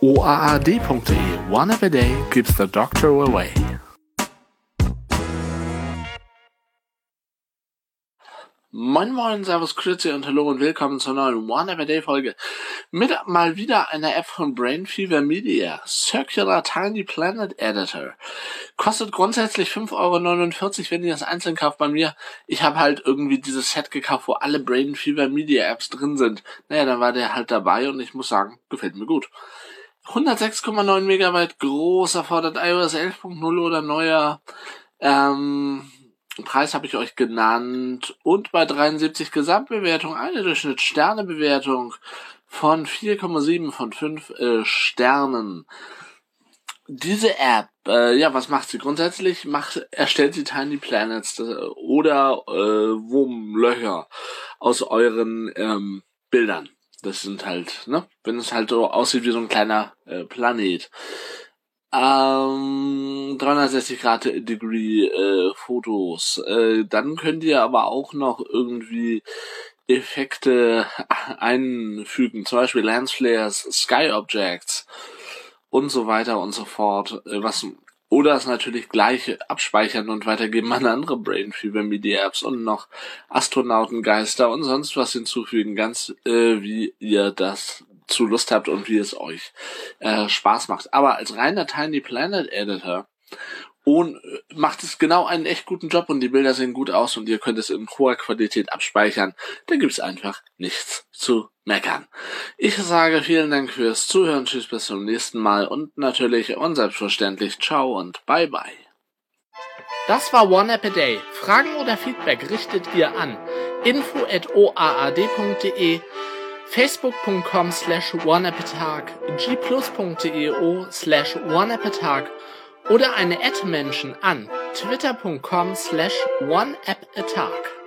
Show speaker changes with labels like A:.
A: oaad.de. One every day keeps the doctor away. Moin Moin, Servus, Grüezi und Hallo und willkommen zur neuen One Every Day Folge mit mal wieder einer App von Brain Fever Media, Circular Tiny Planet Editor. Kostet grundsätzlich 5,49 €, wenn ihr das einzeln kauft bei mir. Ich habe halt irgendwie dieses Set gekauft, wo alle Brain Fever Media Apps drin sind. Naja, dann war der halt dabei und ich muss sagen, gefällt mir gut. 106,9 Megabyte groß, erfordert iOS 11.0 oder neuer. Preis habe ich euch genannt und bei 73 Gesamtbewertung eine Durchschnittssternebewertung von 4,7 von 5 Sternen. Diese App, was macht sie? Grundsätzlich erstellt sie Tiny Planets oder Wurmlöcher aus euren Bildern. Das sind halt, wenn es halt so aussieht wie so ein kleiner Planet. 360 Grad Degree Fotos. Dann könnt ihr aber auch noch irgendwie Effekte einfügen, zum Beispiel Lens Flares, Sky Objects und so weiter und so fort. Oder es natürlich gleich abspeichern und weitergeben an andere Brain Fever Media Apps und noch Astronautengeister und sonst was hinzufügen, ganz wie ihr das zu Lust habt und wie es euch Spaß macht. Aber als reiner Tiny Planet Editor macht es genau einen echt guten Job und die Bilder sehen gut aus und ihr könnt es in hoher Qualität abspeichern. Da gibt's einfach nichts zu meckern. Ich sage vielen Dank fürs Zuhören, tschüss, bis zum nächsten Mal und natürlich und selbstverständlich ciao und bye bye.
B: Das war One App a Day. Fragen oder Feedback richtet ihr an info@oaad.de, facebook.com/oneappatag, gplus.io/oneappatag oder eine @Menschen an twitter.com/oneappatag.